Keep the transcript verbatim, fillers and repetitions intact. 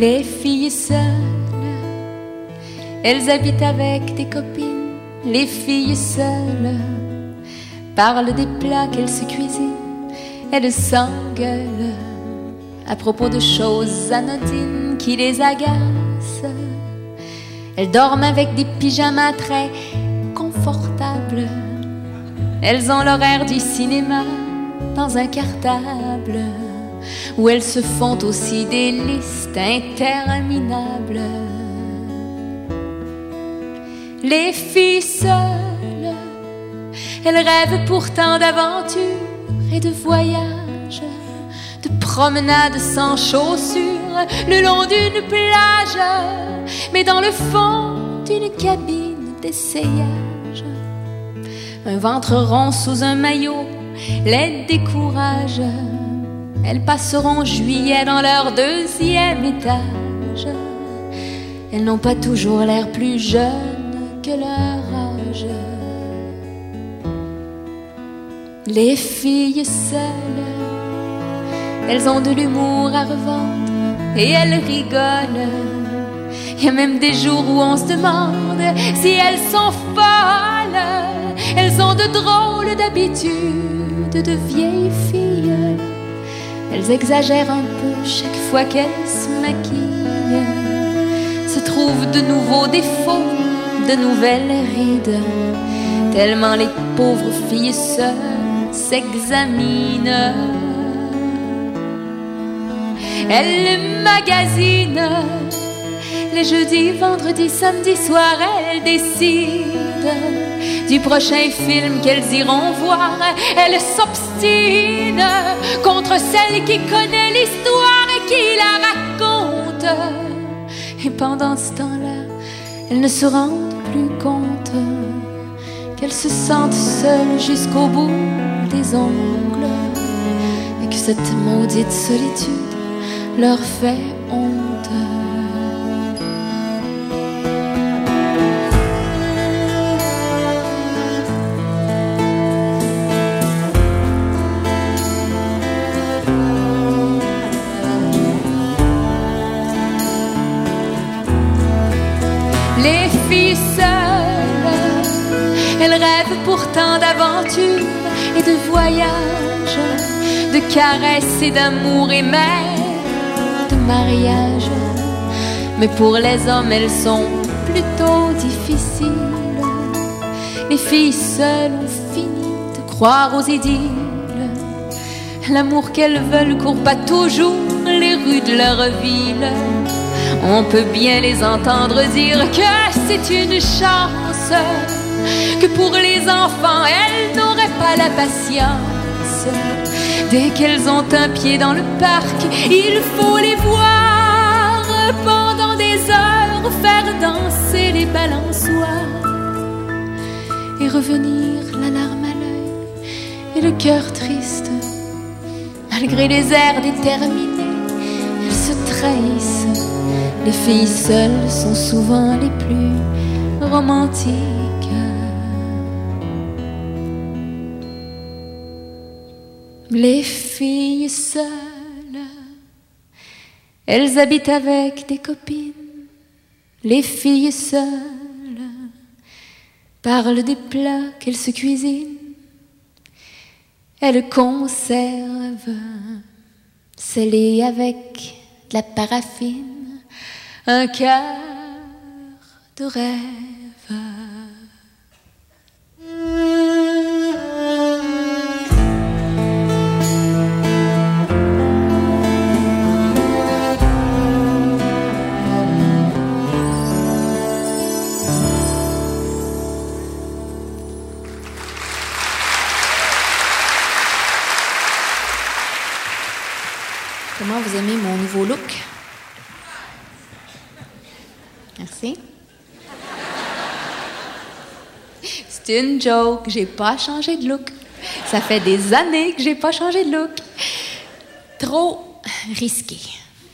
Les filles seules, elles habitent avec des copines. Les filles seules parlent des plats qu'elles se cuisinent. Elles s'engueulent à propos de choses anodines qui les agacent. Elles dorment avec des pyjamas très confortables. Elles ont l'horaire du cinéma dans un cartable, où elles se font aussi des listes interminables. Les filles seules, elles rêvent pourtant d'aventures et de voyages, de promenades sans chaussures le long d'une plage, mais dans le fond d'une cabine d'essayage. Un ventre rond sous un maillot les décourage. Elles passeront juillet dans leur deuxième étage. Elles n'ont pas toujours l'air plus jeunes que leur âge. Les filles seules, elles ont de l'humour à revendre et elles rigolent. Il y a même des jours où on se demande si elles sont folles. Elles ont de drôles d'habitudes de vieilles filles. Elles exagèrent un peu chaque fois qu'elles se maquillent. Se trouvent de nouveaux défauts, de nouvelles rides, tellement les pauvres filles seules s'examinent. Elles magasinent les jeudis, vendredis, samedis soirs. Elles décident du prochain film qu'elles iront voir. Elles s'obstinent contre celle qui connaît l'histoire et qui la raconte. Et pendant ce temps-là, elles ne se rendent plus compte qu'elles se sentent seules jusqu'au bout des ongles, et que cette maudite solitude leur fait honte. Les filles seules, elles rêvent pourtant d'aventures et de voyages, de caresses et d'amour et même de mariage. Mais pour les hommes, elles sont plutôt difficiles. Les filles seules ont fini de croire aux idylles. L'amour qu'elles veulent court pas toujours les rues de leur ville. On peut bien les entendre dire que c'est une chance, que pour les enfants, elles n'auraient pas la patience. Dès qu'elles ont un pied dans le parc, il faut les voir pendant des heures faire danser les balançoires et revenir la larme à l'œil et le cœur triste. Malgré les airs déterminés, elles se trahissent. Les filles seules sont souvent les plus romantiques. Les filles seules, elles habitent avec des copines. Les filles seules parlent des plats qu'elles se cuisinent. Elles conservent, scellés avec de la paraffine, un cœur de rêve. Comment vous aimez mon nouveau look? Merci. C'est une joke, j'ai pas changé de look. Ça fait des années que j'ai pas changé de look. Trop risqué.